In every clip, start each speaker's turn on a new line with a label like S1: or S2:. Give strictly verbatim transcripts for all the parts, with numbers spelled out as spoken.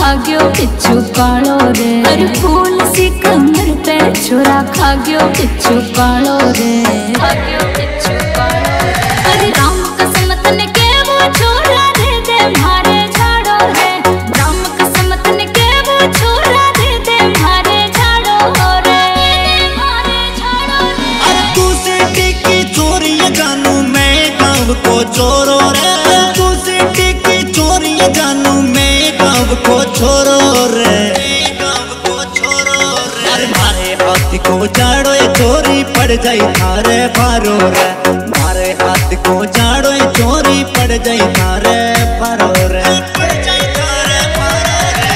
S1: खा गयो पिछु कालो रे। अरे फूल सी कमर पे छोरा खा गयो पिछु कालो रे, खा गयो पिछु कालो रे। अरे राम कसम तने के वो छोरा दे दे मारे झाड़ो रे, राम कसम तने के वो छोरा दे दे मारे झाड़ो रे, मारे झाड़ो रे।
S2: अरे तू सिटी की चोरी जानू मैं गाँव को चोरो रे, तू सिटी की चोरी जानू मैं गाँव को छोरो रे, गाँव को छोरो रे। अरे मारे हाथ को झाड़ो चोरी पड़ जाई थारे पारो रे, मारे हाथ को झाड़ो चोरी पड़ जाई थारे पारो रे, पड़ जाई थारे पारो रे।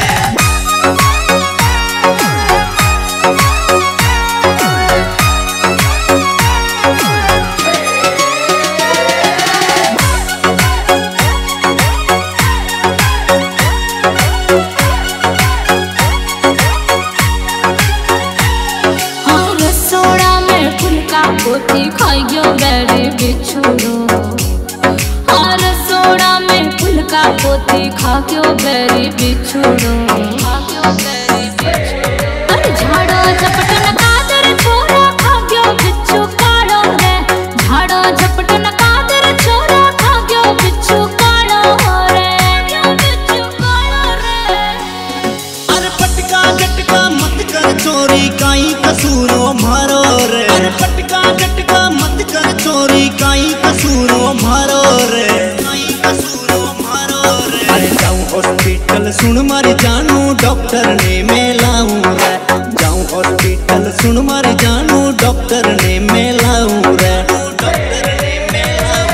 S1: पोती खाई गयो बैरी बिछुड़ो, हाँ रसोड़ा में फूल का पोती खा गयो बैरी बिछुड़ो, खा गयो बैरी बिछुड़ो। अरे झाड़ो झपट न कादर छोरा खा गयो बिच्छू कालो रे, झाड़ो झपट न कादर छोरा खा गयो बिच्छू कालो रे, बिच्छू कालो रे।
S2: अरे पटका झटका मत कर चोरी काई कसूरो मारो रे, अरे पटका झटका मत कर चोरी काई कसूरो मारो रे, काई कसूरो मारो रे। अरे जाऊं हॉस्पिटल सुन मारी जानू डॉक्टर ने मैं लाऊं रे, जाऊं हॉस्पिटल सुन मारी जानू डॉक्टर ने मैं लाऊं रे, डॉक्टर ने मैं लाऊं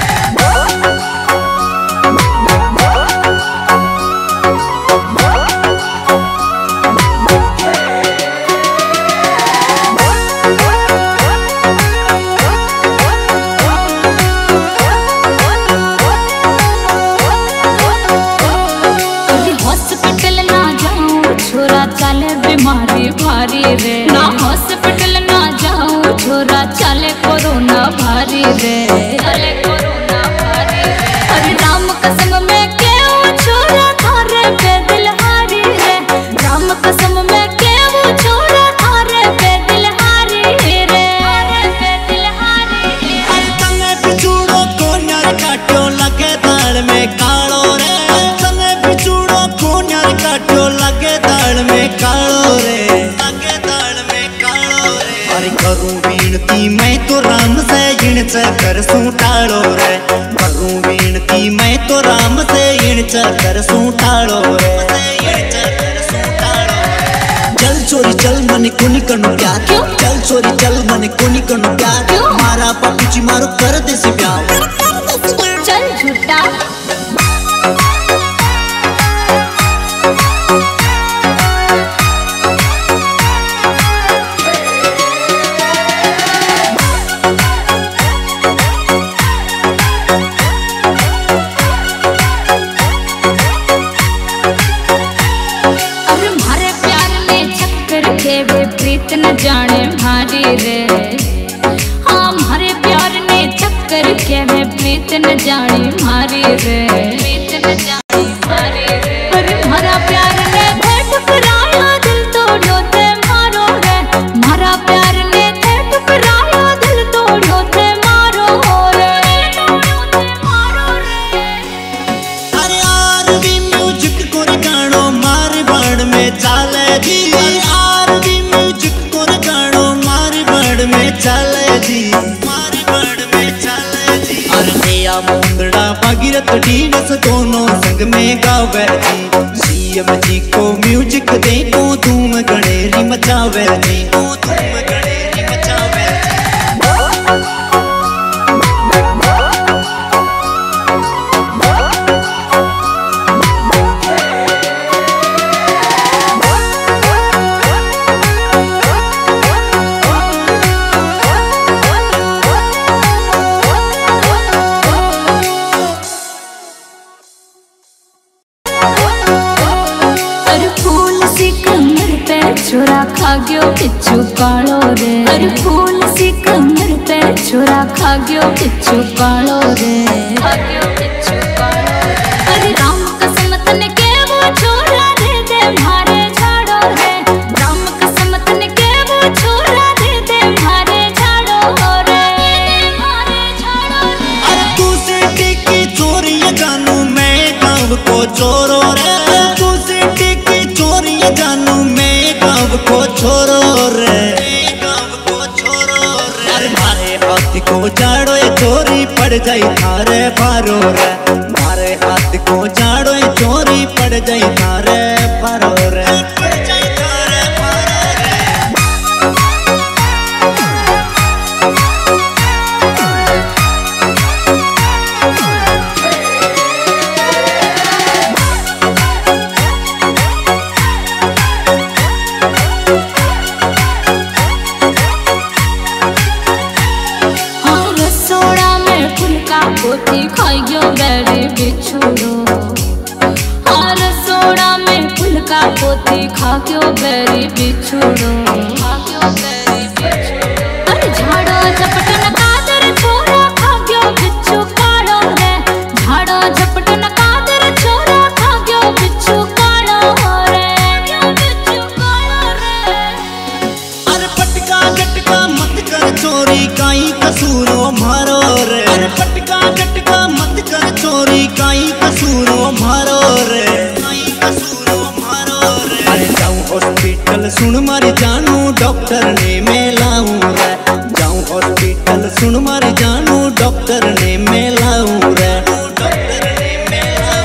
S1: बीमारी भारी रे, ना हॉस्पिटल ना जाऊं छोरा चले कोरोना भारी रे, चले कोरोना भारी रे। अरे राम कसम में क्यों छोरा थारे पे दिल हारी रे, राम कसम में क्यों छोरा थारे पे दिल हारी रे, थारे पे दिल हारी रे।
S2: अरे तने बिछुड़ो को न्यार काटो लगे दाल में कालो रे, तने बिछुड़ो को न्यार काटो लगे दाल में कालो रे, लगे दाल में कालो रे। अरे करूं विनती मैं तो राम से इण चक्कर सूटाड़ो रे, करूं विनती मैं तो राम से इण चक्कर सूटाड़ो रे, इण चक्कर सूटाड़ो रे। चल चोरी चल मन कोनी कनु प्यार, चल चोरी चल मन कोनी कनु प्यार, मारा पापूची मारो कर दे से प्यार,
S1: चल झूठा। प्रीत न जाने भारी रे, हाँ हमारे प्यार ने चक्कर के में प्रीत न जाने भारी रे, प्रीत न जाने भारी रे। अरे हमारा प्यार ने थे ठुकराया दिल तोड़ो थे मारो रे, हमारा प्यार ने थे ठुकराया दिल तोड़ो थे मारो रे, मारो रे।
S2: अरे यार भी म्यूजिक को गानो मार बाण में चाले जी, चले जी मारी बड़ में चले जी। अरे नया मुंदड़ा भागीरथ डीनस दोनों संग में गावे जी, सीएम जी को म्यूजिक दे को धूम गणेरी मचावे जी, को धूम गणेरी मचावे जी।
S1: छोरा खा गयो पिछु कालो रे, अरे फूल सी कमर पे छोरा खा गयो पिछु कालो रे, खा गयो पिछु कालो रे। अरे राम कसम तने के वो छोरा रे
S2: हाथ को जाड़ो चोरी पड़ जाई थारे पारो रे, मारे हाथ को जाड़ो चोरी पड़ जाई थारे पारो रे, पड़ जाई थारे पारो रे।
S1: पोती खाई गयो बेरे बिछुड़ो, और सोड़ा में फूल का पोती खा गयो बेरे बिछुड़ो, खा गयो बेरे बिछुड़ो। अरे झाड़ो झपटन कादर छोरा खा गयो बिच्छू काड़ो रे, झाड़ो झपटन कादर छोरा खा गयो बिच्छू काड़ो रे, बिच्छू काड़ो रे।
S2: अरे पटका झटका मत कर चोरी काई कसूरो मारो रे, अरे पटका झटका मत कर चोरी काई कसूरो मारो रे, काई कसूरो मारो रे। अरे जाऊं हॉस्पिटल सुन मारी जानू डॉक्टर ने मैं लाऊं रे, जाऊं हॉस्पिटल सुन मारी जानू डॉक्टर ने मैं लाऊं रे, डॉक्टर ने मैं लाऊं।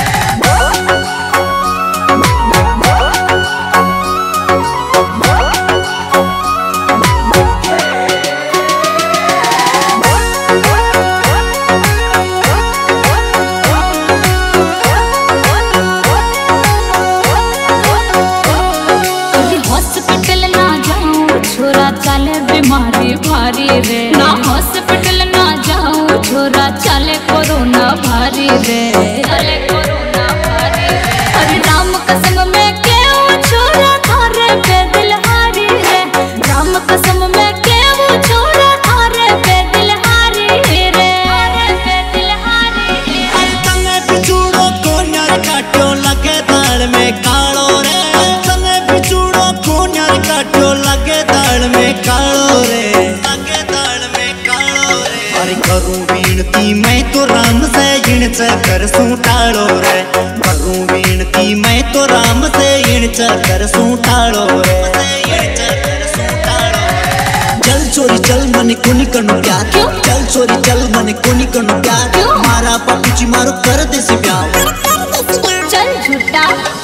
S1: छोरा चले बीमारी भारी रे, ना हॉस्पिटल ना जाऊं छोरा चले कोरोना भारी रे, चले कोरोना भारी रे। अरे राम कसम में क्यों छोरा थारे पे दिल हारी रे, राम कसम में क्यों छोरा थारे पे दिल हारी रे, थारे पे दिल हारी रे।
S2: अरे तने बिछुड़ो को न्यार काटो लगे दाल में कालो रे, तने बिछुड़ो को न्यार काटो लगे दाल में कालो रे, लगे दाल में कालो रे। अरे करूं विनती मैं तो राम से इण चक्कर सू टालो रे, करूं विनती मैं तो राम से इण चक्कर सू टालो रे, इण चक्कर सू टालो रे। चल चोरी चल मने कोनी कनु क्या, चल चोरी चल मने कोनी कनु क्या, मारा पापूची मारो कर दे से ब्याह,
S1: चल झूठा।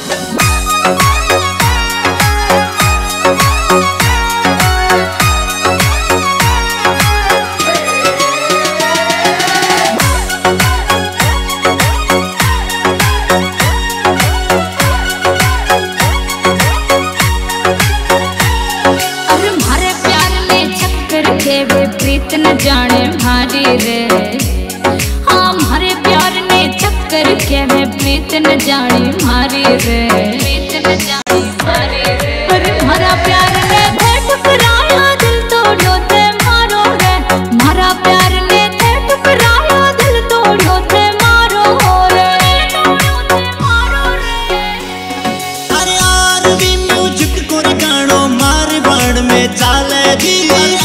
S1: प्रीत न जाने भारी रे, हाँ हमारे प्यार ने चक्कर के में प्रीत न जाने भारी रे, प्रीत न जाने भारी रे। अरे हमारा प्यार ने थे ठुकराया दिल तोड़ो थे मारो रे, हमारा प्यार ने थे ठुकराया दिल तोड़ो थे मारो रे, मारो रे।
S2: अरे आरवी म्यूजिक को गानो मार बाण में चाले जी,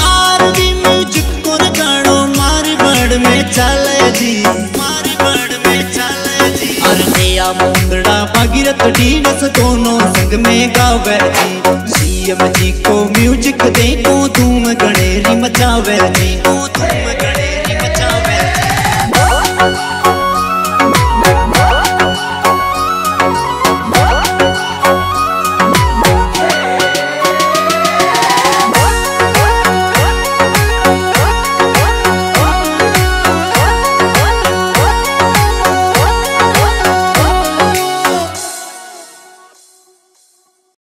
S2: में चले जी, मारी बड़ में चले जी। अरे नया मुंदड़ा भागीरथ डीनस दोनों संग में गावे जी, सीएम जी को म्यूजिक दे को धूम गणेरी मचावे जी, को धूम गणेरी